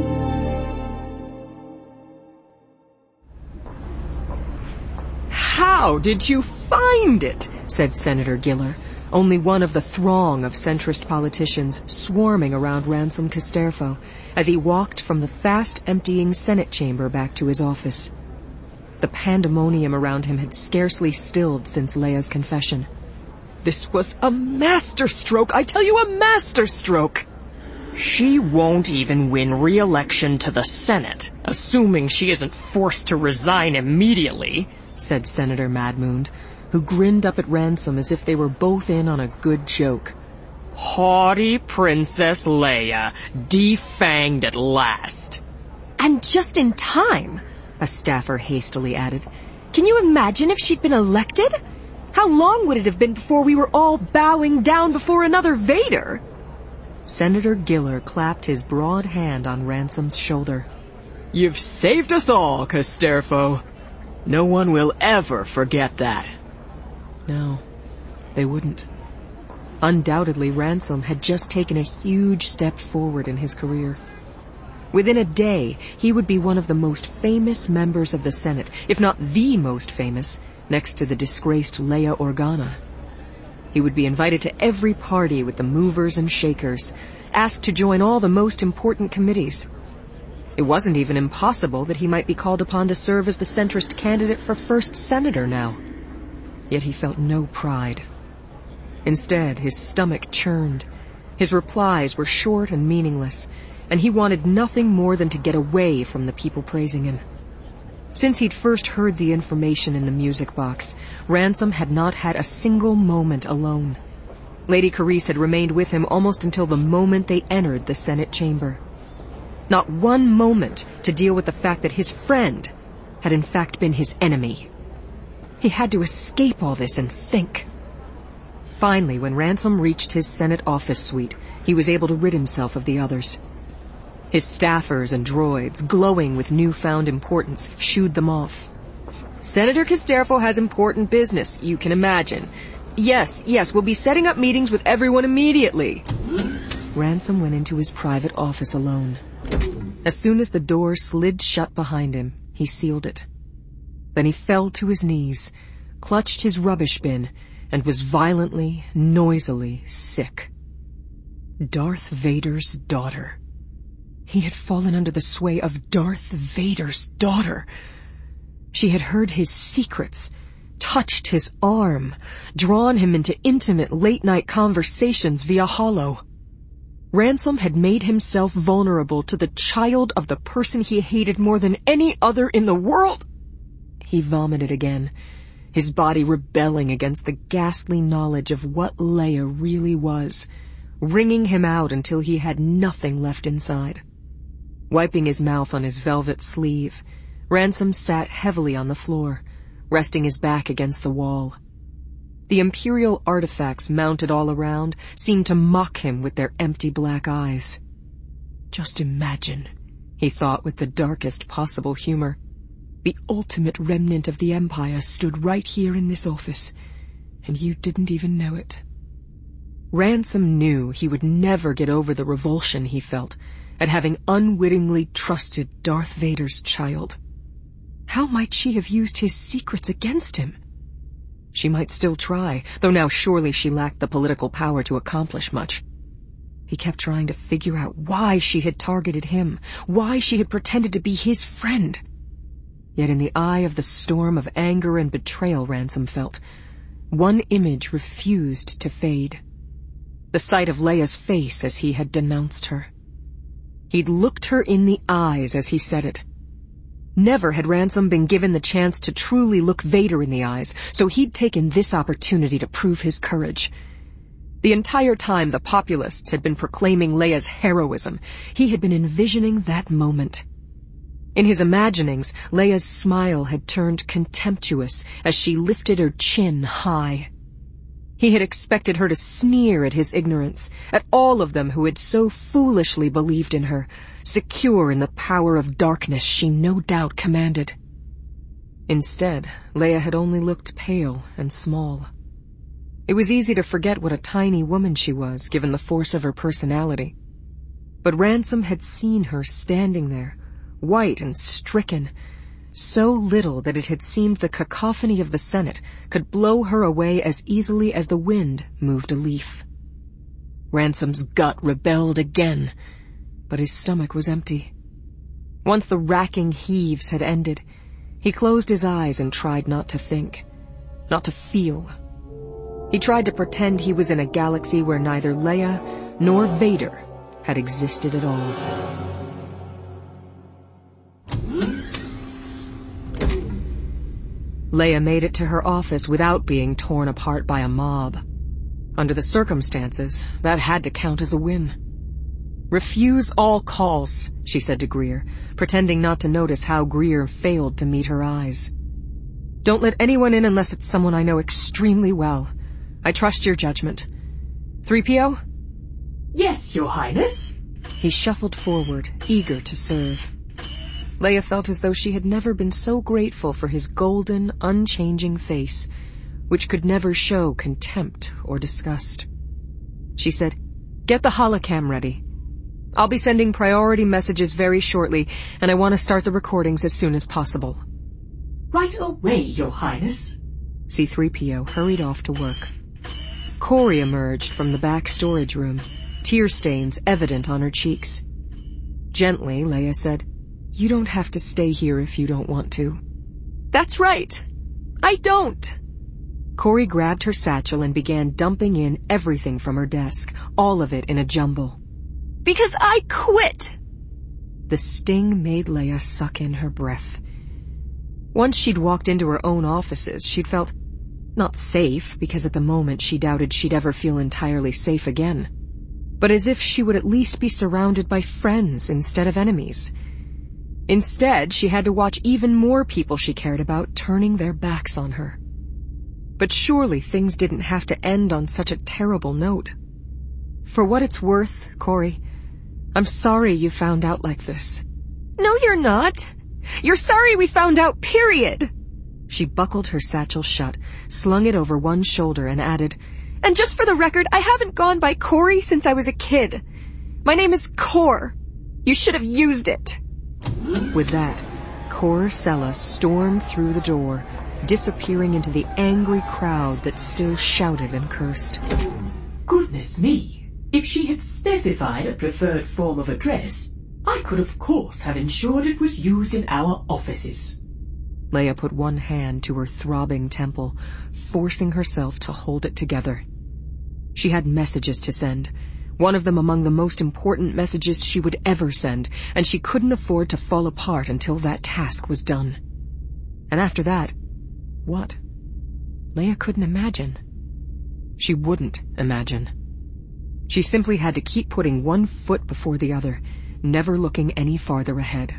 How did you find it? Said Senator Giller, only one of the throng of centrist politicians swarming around Ransom Casterfo as he walked from the fast-emptying Senate chamber back to his office. The pandemonium around him had scarcely stilled since Leia's confession. This was a masterstroke, I tell you, a masterstroke! She won't even win re-election to the Senate, assuming she isn't forced to resign immediately, said Senator Madmoond, who grinned up at Ransom as if they were both in on a good joke. Haughty Princess Leia, defanged at last. And just in time, a staffer hastily added. Can you imagine if she'd been elected? How long would it have been before we were all bowing down before another Vader? Senator Giller clapped his broad hand on Ransom's shoulder. You've saved us all, Casterfo. No one will ever forget that. No, they wouldn't. Undoubtedly, Ransom had just taken a huge step forward in his career. Within a day, he would be one of the most famous members of the Senate, if not the most famous, next to the disgraced Leia Organa. He would be invited to every party with the movers and shakers, asked to join all the most important committees. It wasn't even impossible that he might be called upon to serve as the centrist candidate for first senator now. Yet he felt no pride. Instead, his stomach churned. His replies were short and meaningless, and he wanted nothing more than to get away from the people praising him. Since he'd first heard the information in the music box, Ransom had not had a single moment alone. Lady Carice had remained with him almost until the moment they entered the Senate chamber. Not one moment to deal with the fact that his friend had in fact been his enemy. He had to escape all this and think. Finally, when Ransom reached his Senate office suite, he was able to rid himself of the others. His staffers and droids, glowing with newfound importance, shooed them off. Senator Casterfo has important business, you can imagine. Yes, we'll be setting up meetings with everyone immediately. Ransom went into his private office alone. As soon as the door slid shut behind him, he sealed it. Then he fell to his knees, clutched his rubbish bin, and was violently, noisily sick. Darth Vader's daughter. He had fallen under the sway of Darth Vader's daughter. She had heard his secrets, touched his arm, drawn him into intimate late-night conversations via holo. Ransom had made himself vulnerable to the child of the person he hated more than any other in the world. He vomited again, his body rebelling against the ghastly knowledge of what Leia really was, wringing him out until he had nothing left inside. Wiping his mouth on his velvet sleeve, Ransom sat heavily on the floor, resting his back against the wall. The Imperial artifacts mounted all around seemed to mock him with their empty black eyes. Just imagine, he thought with the darkest possible humor. The ultimate remnant of the Empire stood right here in this office, and you didn't even know it. Ransom knew he would never get over the revulsion he felt, at having unwittingly trusted Darth Vader's child. How might she have used his secrets against him? She might still try, though now surely she lacked the political power to accomplish much. He kept trying to figure out why she had targeted him, why she had pretended to be his friend. Yet in the eye of the storm of anger and betrayal Ransom felt, one image refused to fade. The sight of Leia's face as he had denounced her. He'd looked her in the eyes as he said it. Never had Ransom been given the chance to truly look Vader in the eyes, so he'd taken this opportunity to prove his courage. The entire time the populists had been proclaiming Leia's heroism, he had been envisioning that moment. In his imaginings, Leia's smile had turned contemptuous as she lifted her chin high. He had expected her to sneer at his ignorance, at all of them who had so foolishly believed in her, secure in the power of darkness she no doubt commanded. Instead, Leia had only looked pale and small. It was easy to forget what a tiny woman she was, given the force of her personality. But Ransom had seen her standing there, white and stricken, so little that it had seemed the cacophony of the Senate could blow her away as easily as the wind moved a leaf. Ransom's gut rebelled again, but his stomach was empty. Once the racking heaves had ended, he closed his eyes and tried not to think, not to feel. He tried to pretend he was in a galaxy where neither Leia nor Vader had existed at all. Leia made it to her office without being torn apart by a mob. Under the circumstances, that had to count as a win. "Refuse all calls," she said to Greer, pretending not to notice how Greer failed to meet her eyes. "Don't let anyone in unless it's someone I know extremely well. I trust your judgment. 3PO?" "Yes, Your Highness." He shuffled forward, eager to serve. Leia felt as though she had never been so grateful for his golden, unchanging face, which could never show contempt or disgust. She said, "Get the holocam ready. I'll be sending priority messages very shortly, and I want to start the recordings as soon as possible." "Right away, Your Highness." C-3PO hurried off to work. Cori emerged from the back storage room, tear stains evident on her cheeks. Gently, Leia said, "You don't have to stay here if you don't want to." "That's right. I don't." Cori grabbed her satchel and began dumping in everything from her desk, all of it in a jumble. "Because I quit." The sting made Leia suck in her breath. Once she'd walked into her own offices, she'd felt not safe, because at the moment she doubted she'd ever feel entirely safe again, but as if she would at least be surrounded by friends instead of enemies. Instead, she had to watch even more people she cared about turning their backs on her. But surely things didn't have to end on such a terrible note. "For what it's worth, Cori, I'm sorry you found out like this." "No, you're not. You're sorry we found out, period." She buckled her satchel shut, slung it over one shoulder, and added, "And just for the record, I haven't gone by Cori since I was a kid. My name is Cor. You should have used it." With that, Cor Sella stormed through the door, disappearing into the angry crowd that still shouted and cursed. "Goodness me. If she had specified a preferred form of address, I could of course have ensured it was used in our offices." Leia put one hand to her throbbing temple, forcing herself to hold it together. She had messages to send, one of them among the most important messages she would ever send, and she couldn't afford to fall apart until that task was done. And after that, what? Leia couldn't imagine. She wouldn't imagine. She simply had to keep putting one foot before the other, never looking any farther ahead.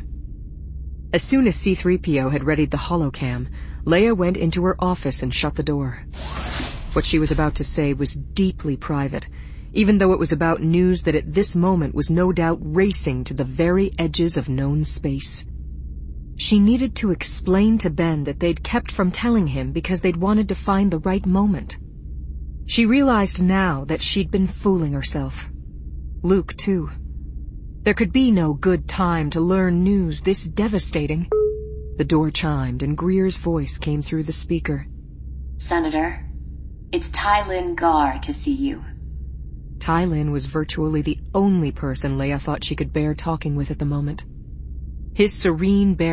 As soon as C-3PO had readied the holocam, Leia went into her office and shut the door. What she was about to say was deeply private, even though it was about news that at this moment was no doubt racing to the very edges of known space. She needed to explain to Ben that they'd kept from telling him because they'd wanted to find the right moment. She realized now that she'd been fooling herself. Luke, too. There could be no good time to learn news this devastating. The door chimed and Greer's voice came through the speaker. Senator, it's Tylin Gar to see you. Tylin was virtually the only person Leia thought she could bear talking with at the moment. His serene,